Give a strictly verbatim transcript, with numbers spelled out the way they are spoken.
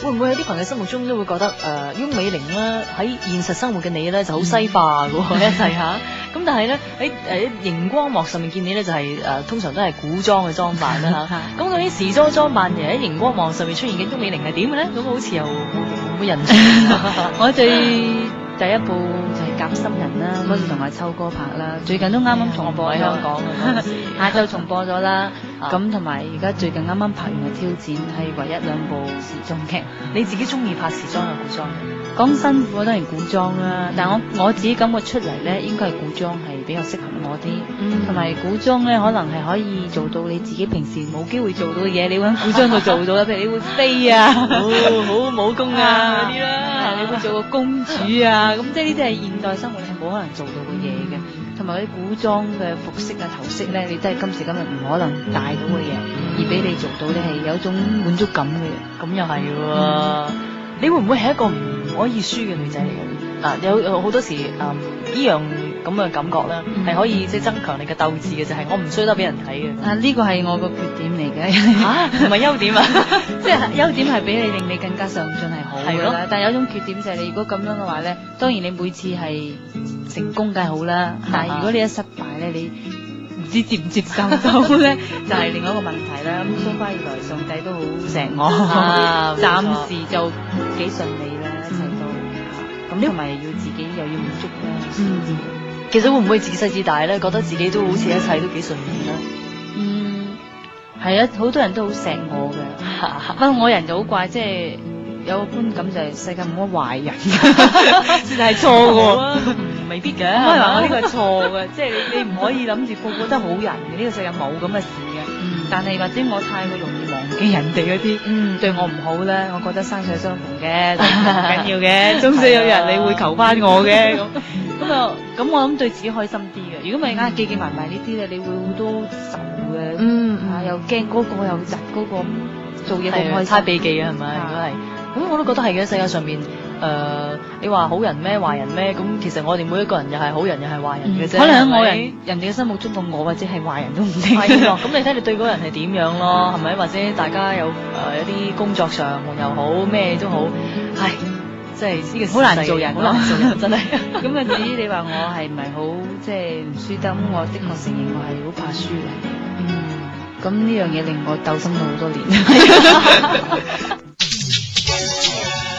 會唔會有啲朋友心目中都會覺得誒翁美玲咧喺現實生活嘅你咧就好西化嘅喎一齊嚇，咁但係咧喺誒熒光幕上面見你咧就係、是、誒、呃、通常都係古裝嘅裝扮啦嚇，咁嗰啲時裝裝扮嘅喺熒光幕上面出現嘅翁美玲係點嘅咧？咁好似又冇乜印象。 我最第一部就係夾心人啦，嗰時同阿秋哥拍啦，最近都啱啱重播喺香港嘅， 下晝重播咗啦。咁同埋而家最近啱啱拍完嘅挑戰係唯一兩部時裝劇。 你自己中意拍時裝定古裝？ 講辛苦當然古裝啦，但我我自己感覺出嚟咧，應該係古裝係比較適合我啲，同埋、嗯、古裝咧可能係可以做到你自己平時冇機會做到嘅嘢，你會喺古裝度做到啦，譬如你會飛啊， 哦、好武功啊嗰啲啦， 你會做個公主啊，咁即係呢啲係現代生活係冇可能做到嘅嘢嘅，同埋嗰啲古裝嘅服飾啊頭飾咧，你都係今時今日唔可能戴到嘅嘢，而俾你做到你係有一種滿足感嘅， 咁又係喎。嗯、你會唔會係一個唔可以輸嘅女仔嚟嘅？嗱，有有好多時誒呢樣咁嘅感覺咧，係、嗯、可以即係增強你嘅鬥志嘅，就係、是、我唔衰得俾人睇嘅。 啊，呢個係我個缺點嚟嘅嚇，唔係優點啊！ 即係優點係俾你令你更加上進係好嘅啦。但係有一種缺點就係你如果咁樣嘅話咧，當然你每次係成功梗係好啦，但係如果你一失敗咧，你唔知接唔接受到咧，就係另外一個問題啦。咁蘇花以來上帝都好錫我，啊、暫時就幾順利啦，一切都。咁同埋要自己又要滿足啦。 嗯，其實會唔會自細至大咧，覺得自己都好似一切都幾順利咧？ 嗯，係啊，好多人都好錫我嘅。不過我人就好怪，即係有個觀感就係世界冇乜壞人，其實係錯嘅。 未必嘅， 我係話我呢個係錯嘅，即係你你唔可以諗住個個都好人嘅，呢個世界冇咁嘅事嘅。嗯，但係或者我太過容易忘記人哋嗰啲，嗯，對我唔好咧，我覺得生死相逢嘅，唔緊要嘅，總之有日你會求翻我嘅咁。咁啊，咁我諗對自己開心啲嘅。如果咪啱記記埋埋呢啲咧，你會好多愁嘅，嗯，啊又驚嗰個又窒嗰個，做嘢好開心， 太避忌啊，係咪？如果係，咁我都覺得係嘅。世界上邊。誒、呃，你話好人咩壞人咩？咁其實我哋每一個人又係好人又係壞人嘅啫。 可能喺我人人哋嘅心目中個我或者係壞人都唔定。 係咯，咁你睇你對嗰個人係點樣咯？係咪？或者大家有誒一啲工作上又好咩都好，唉，即係呢個好難做人，好難做人真係。 咁啊，至於你話我係唔係好即係唔輸得？我的確承認我係好怕輸嘅。嗯，咁呢樣嘢令我鬥心咗好多年。